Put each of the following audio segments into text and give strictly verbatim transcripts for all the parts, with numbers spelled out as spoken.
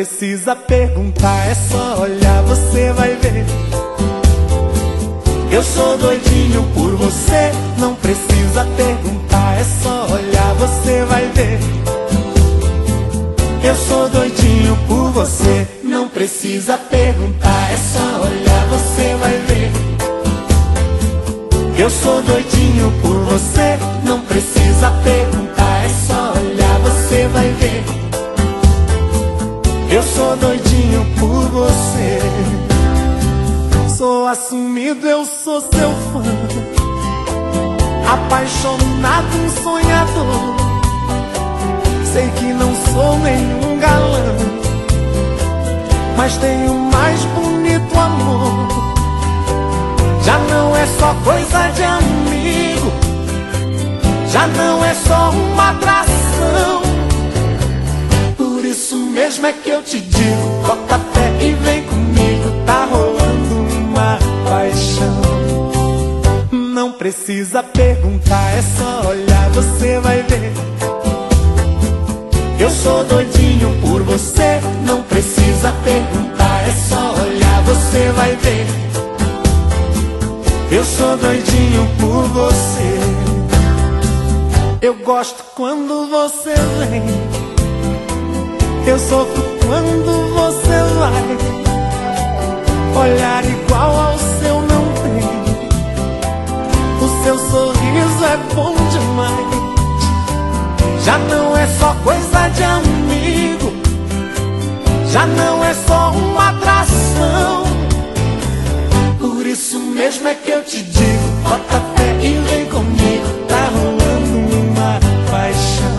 precisa perguntar, é só olhar, você vai ver. Eu sou doidinho por você, não precisa perguntar, é só olhar, você vai ver. Eu sou doidinho por você, não precisa perguntar, é só olhar, você vai ver. Eu sou doidinho por você, não precisa perguntar, é só olhar, você vai ver. Eu sou doidinho por você. Sou assumido, eu sou seu fã, apaixonado, um sonhador. Sei que não sou nenhum galã, mas tenho o mais bonito amor. Já não é só coisa de amigo, já não é só uma atração. Por isso mesmo é que eu te digo, bota pé e vem comigo, tá rolando uma paixão. Não precisa perguntar, é só olhar, você vai ver. Eu sou doidinho por você, não precisa perguntar, é só olhar, você vai ver. Eu sou doidinho por você. Eu gosto quando você vem, eu sofro quando você vai. Olhar igual ao seu não tem, o seu sorriso é bom demais. Já não é só coisa de amigo, já não é só uma atração. Por isso mesmo é que eu te digo, bota fé e vem comigo, tá rolando uma paixão.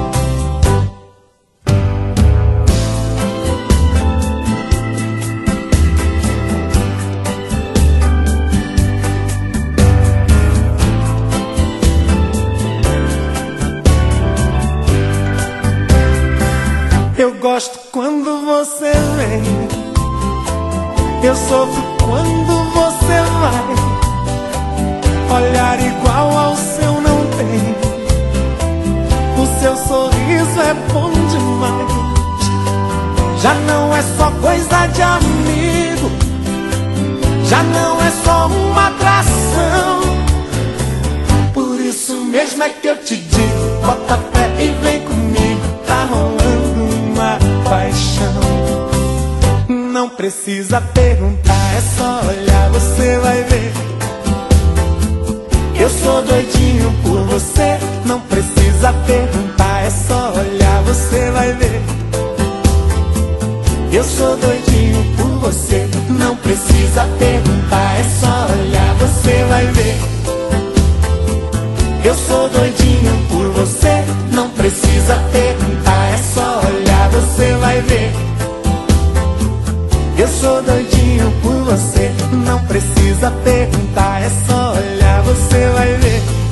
Eu gosto quando você vem, eu sofro quando você vai. Olhar igual ao seu não tem, o seu sorriso é bom demais. Já não é só coisa de amigo, já não é só uma atração. Por isso mesmo é que eu te digo, bota fé e vem comigo, tá rolando uma paixão. Não precisa perguntar, é só olhar, você vai ver. Eu sou doidinho por você, não precisa perguntar, é só olhar, você vai ver. Eu sou doidinho por você, não precisa perguntar, é só olhar, você vai ver. Eu sou doidinho por você, não precisa perguntar, é só olhar, você vai ver. Eu sou doidinho por você, não precisa perguntar, é só olhar, você vai ver.